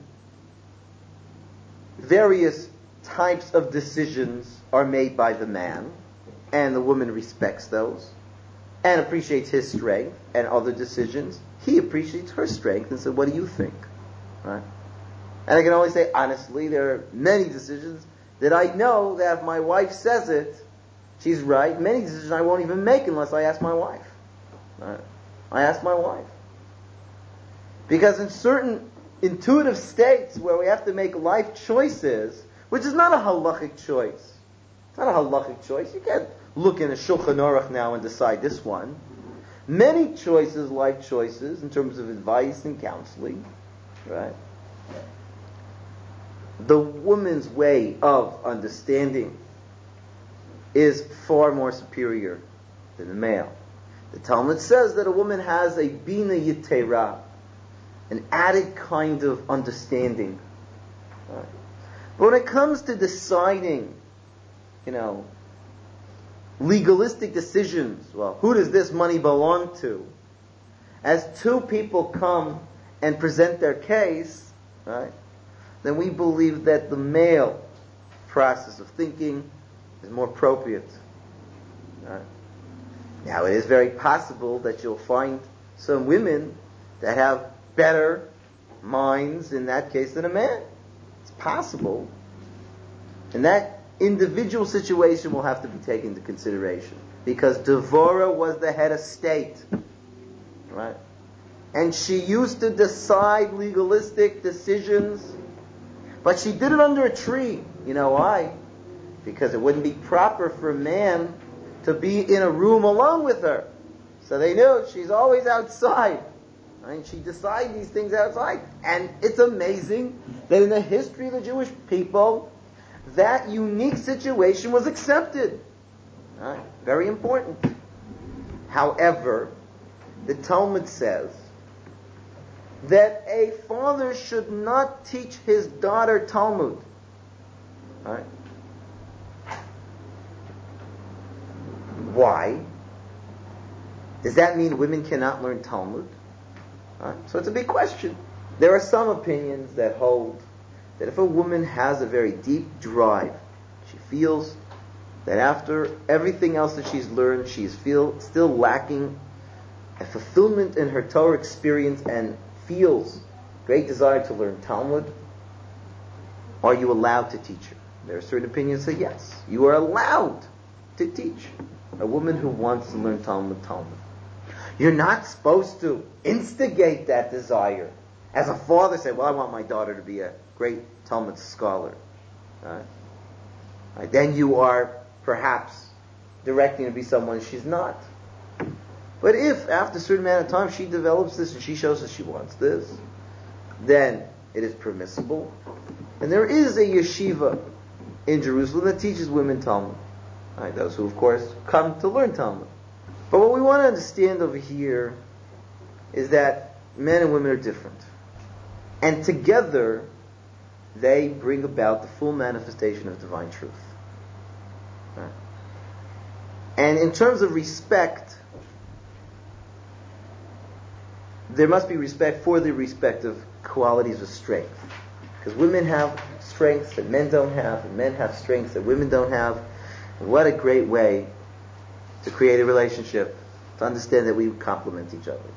various types of decisions are made by the man, and the woman respects those and appreciates his strength, and other decisions he appreciates her strength and says, what do you think? Right? And I can only say honestly, there are many decisions that I know that if my wife says it, she's right. Many decisions I won't even make unless I ask my wife. Right? I ask my wife. Because in certain intuitive states where we have to make life choices, which is not a halachic choice. It's not a halachic choice. You can't look in a Shulchan Aruch now and decide this one. Many choices, life choices, in terms of advice and counseling, right? The woman's way of understanding is far more superior than the male. The Talmud says that a woman has a bina yitera, an added kind of understanding. Right? But when it comes to deciding, legalistic decisions, well, who does this money belong to? As two people come and present their case, right, then we believe that the male process of thinking is more appropriate. Right? Now, it is very possible that you'll find some women that have better minds in that case than a man. It's possible. And that individual situation will have to be taken into consideration. Because Devorah was the head of state. Right? And she used to decide legalistic decisions, but she did it under a tree. You know why? Because it wouldn't be proper for a man to be in a room alone with her. So they knew she's always outside. Right? She decided these things outside. And it's amazing that in the history of the Jewish people, that unique situation was accepted. Right? Very important. However, the Talmud says that a father should not teach his daughter Talmud. Right? Why? Does that mean women cannot learn Talmud? So it's a big question. There are some opinions that hold that if a woman has a very deep drive, she feels that after everything else that she's learned, she is still lacking a fulfillment in her Torah experience and feels great desire to learn Talmud, are you allowed to teach her? There are certain opinions that say yes, you are allowed to teach a woman who wants to learn Talmud. You're not supposed to instigate that desire. As a father say, well, I want my daughter to be a great Talmud scholar. Right? Then you are perhaps directing her to be someone she's not. But if after a certain amount of time she develops this and she shows that she wants this, then it is permissible. And there is a yeshiva in Jerusalem that teaches women Talmud. Right? Those who, of course, come to learn Talmud. But what we want to understand over here is that men and women are different. And together, they bring about the full manifestation of divine truth. Right? And in terms of respect, there must be respect for the respective qualities of strength. Because women have strengths that men don't have, and men have strengths that women don't have. And what a great way to create a relationship, to understand that we complement each other.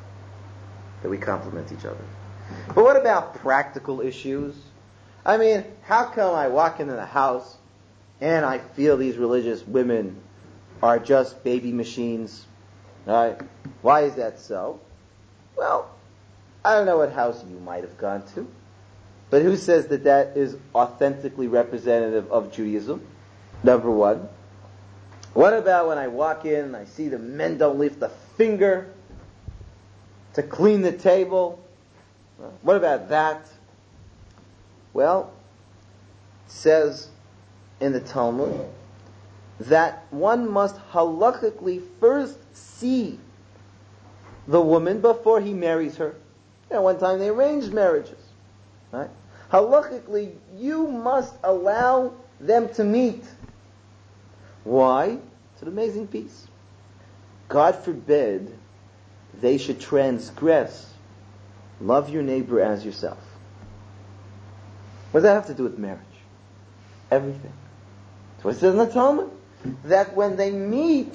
But what about practical issues? I mean, how come I walk into the house and I feel these religious women are just baby machines? Right? Why is that so? Well, I don't know what house you might have gone to, but who says that that is authentically representative of Judaism? Number one. What about when I walk in and I see the men don't lift a finger to clean the table? What about that? Well, it says in the Talmud that one must halakhically first see the woman before he marries her. One time they arranged marriages. Right? Halakhically, you must allow them to meet. Why? It's an amazing piece. God forbid they should transgress. Love your neighbor as yourself. What does that have to do with marriage? Everything. That's what it says in the Talmud. That when they meet,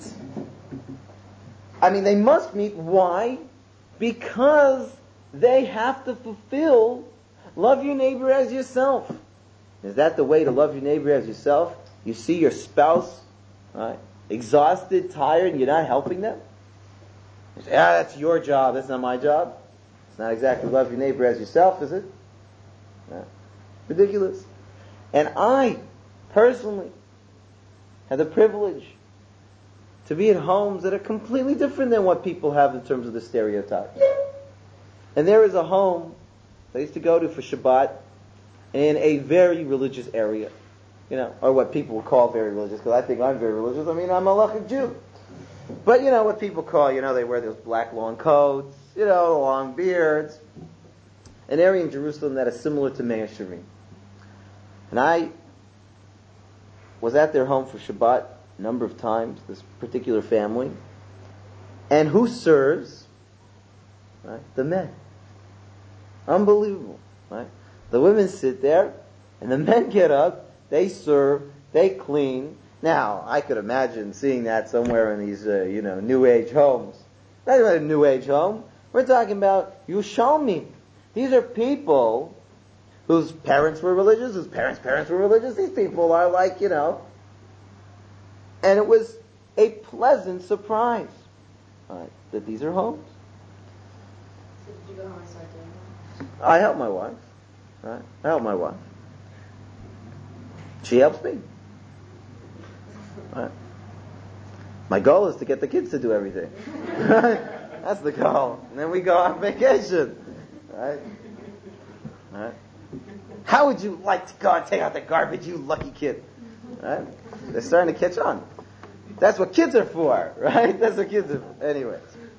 they must meet. Why? Because they have to fulfill love your neighbor as yourself. Is that the way to love your neighbor as yourself? You see your spouse, right, exhausted, tired, and you're not helping them? You say, that's your job, that's not my job. It's not exactly love your neighbor as yourself, is it? No. Ridiculous. And I, personally, have the privilege to be in homes that are completely different than what people have in terms of the stereotypes. And there is a home that I used to go to for Shabbat in a very religious area. Or what people call very religious, because I think I'm very religious. I'm a halachic Jew. But what people call, they wear those black long coats, long beards. An area in Jerusalem that is similar to Mea Shearim. And I was at their home for Shabbat a number of times, this particular family. And who serves? Right? The men. Unbelievable. Right? The women sit there, and the men get up, they serve, they clean. Now, I could imagine seeing that somewhere in these, New Age homes. Not even a New Age home. We're talking about Yushalmi. These are people whose parents were religious, whose parents were religious. These people are like, And it was a pleasant surprise, right, that these are homes. So did you go home and start doing that? I help my wife. Right? I help my wife. She helps me. Right? My goal is to get the kids to do everything. That's the goal. And then we go on vacation. Right? Right? How would you like to go and take out the garbage, you lucky kid? Right? They're starting to catch on. That's what kids are for, right? That's what kids are for. Anyways.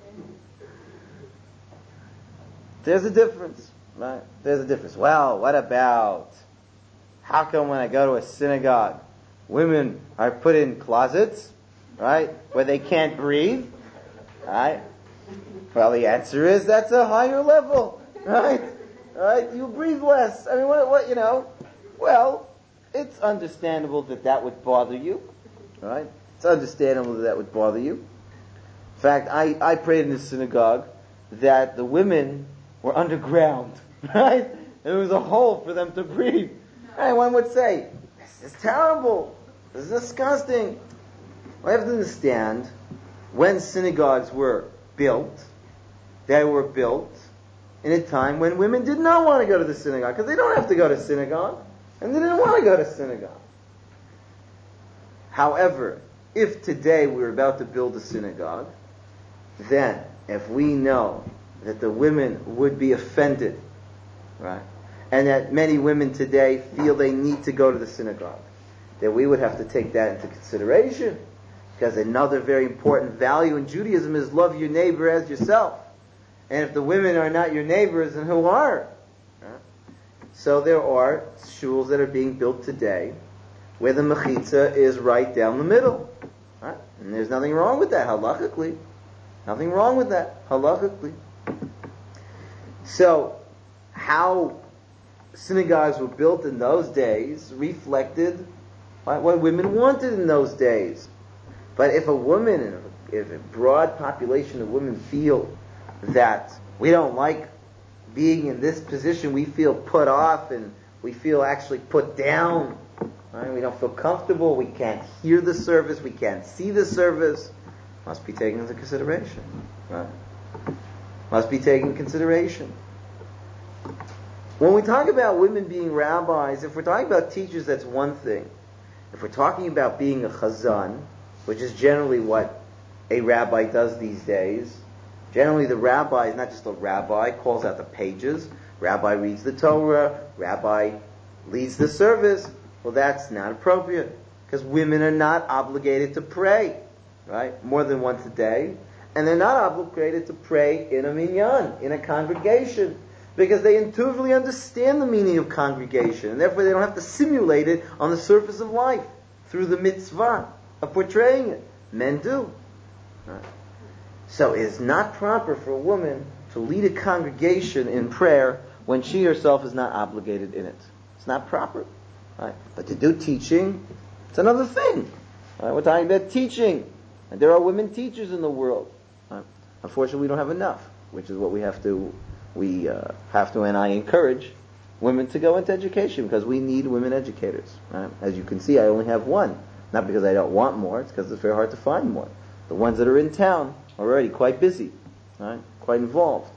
There's a difference, right? There's a difference. Well, what about, how come when I go to a synagogue, women are put in closets right? Where they can't breathe, right? Well, the answer is that's a higher level, right? Right? You breathe less. I mean, what, Well, it's understandable that would bother you, right? It's understandable that would bother you. In fact, I prayed in the synagogue that the women were underground, right? There was a hole for them to breathe. And one would say, this is terrible. This is disgusting. I have to understand, when synagogues were built, they were built in a time when women did not want to go to the synagogue, because they don't have to go to synagogue, and they didn't want to go to synagogue. However, if today we're about to build a synagogue, then if we know that the women would be offended, right, and that many women today feel they need to go to the synagogue, then we would have to take that into consideration. Because another very important value in Judaism is love your neighbor as yourself. And if the women are not your neighbors, then who are? Right? So there are shuls that are being built today where the mechitza is right down the middle. Right? And there's nothing wrong with that, halachically. Nothing wrong with that, halachically. So, how synagogues were built in those days reflected what women wanted in those days. But if a woman, if a broad population of women feel that we don't like being in this position, we feel put off and we feel actually put down, right? We don't feel comfortable, we can't hear the service, we can't see the service, must be taken into consideration. Right? Must be taken into consideration. When we talk about women being rabbis, if we're talking about teachers, that's one thing. If we're talking about being a chazan, which is generally what a rabbi does these days, generally the rabbi is not just a rabbi, calls out the pages, rabbi reads the Torah, rabbi leads the service. Well, that's not appropriate, because women are not obligated to pray, right, more than once a day, and they're not obligated to pray in a minyan, in a congregation, because they intuitively understand the meaning of congregation, and therefore they don't have to simulate it on the surface of life through the mitzvah of portraying it. Men do. Right? So it is not proper for a woman to lead a congregation in prayer when she herself is not obligated in it. It's not proper. Right? But to do teaching, it's another thing. Right? We're talking about teaching. And there are women teachers in the world. Right? Unfortunately, we don't have enough, which is what we have to, and I encourage women to go into education, because we need women educators. Right? As you can see, I only have one. Not because I don't want more, it's because it's very hard to find more. The ones that are in town are already quite busy, right? Quite involved.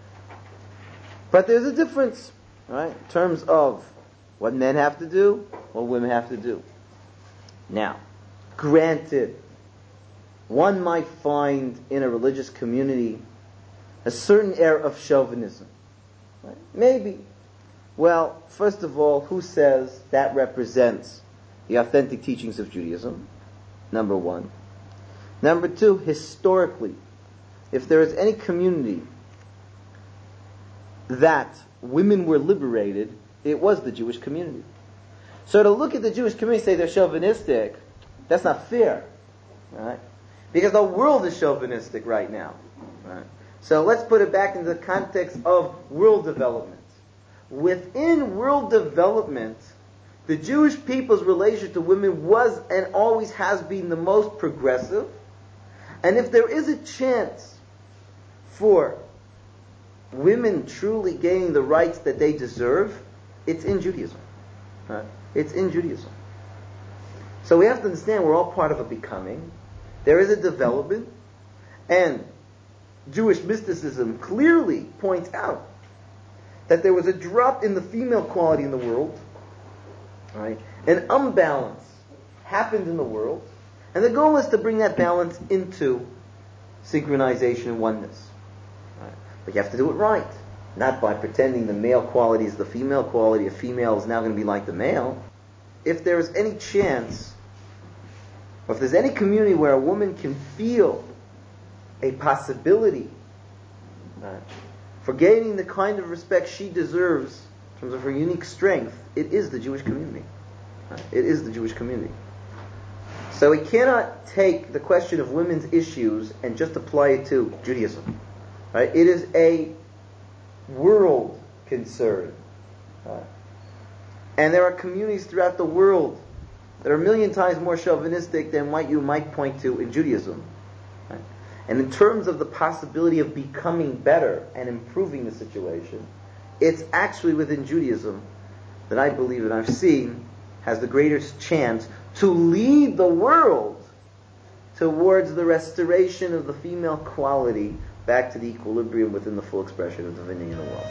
But there's a difference, right, in terms of what men have to do, what women have to do. Now, granted, one might find in a religious community a certain air of chauvinism. Right? Maybe. Well, first of all, who says that represents the authentic teachings of Judaism? Number one. Number two, historically, if there is any community that women were liberated, it was the Jewish community. So to look at the Jewish community and say they're chauvinistic, that's not fair. Right? Because the world is chauvinistic right now. Right? So let's put it back into the context of world development. Within world development, the Jewish people's relation to women was and always has been the most progressive. And if there is a chance for women truly gaining the rights that they deserve, it's in Judaism. Right? It's in Judaism. So we have to understand we're all part of a becoming. There is a development, and Jewish mysticism clearly points out that there was a drop in the female quality in the world. Right? An unbalance happened in the world, and the goal is to bring that balance into synchronization and oneness. Right? But you have to do it right, not by pretending the male quality is the female quality, a female is now going to be like the male. If there is any chance, or if there's any community where a woman can feel a possibility, right, for gaining the kind of respect she deserves in terms of her unique strength, it is the Jewish community. Right? It is the Jewish community. So we cannot take the question of women's issues and just apply it to Judaism. Right? It is a world concern. And there are communities throughout the world that are a million times more chauvinistic than what you might point to in Judaism. Right? And in terms of the possibility of becoming better and improving the situation, it's actually within Judaism that I believe and I've seen has the greatest chance to lead the world towards the restoration of the female quality back to the equilibrium within the full expression of divinity in the world.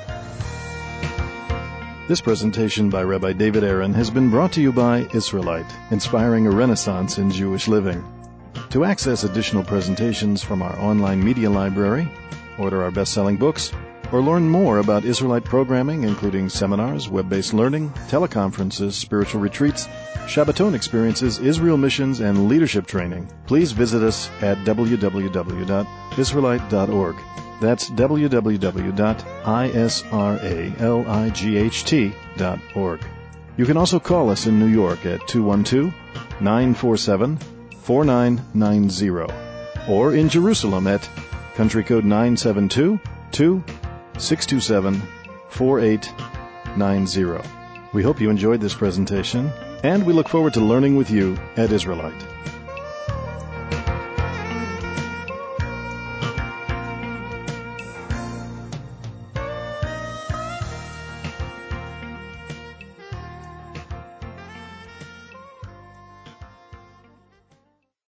This presentation by Rabbi David Aaron has been brought to you by Israelite, inspiring a renaissance in Jewish living. To access additional presentations from our online media library, order our best-selling books, or learn more about Israelite programming, including seminars, web-based learning, teleconferences, spiritual retreats, Shabbaton experiences, Israel missions, and leadership training, please visit us at www.israelite.org. That's www.israelight.org. You can also call us in New York at 212-947-4990 or in Jerusalem at country code 972-627-4890. We hope you enjoyed this presentation, and we look forward to learning with you at Israelite.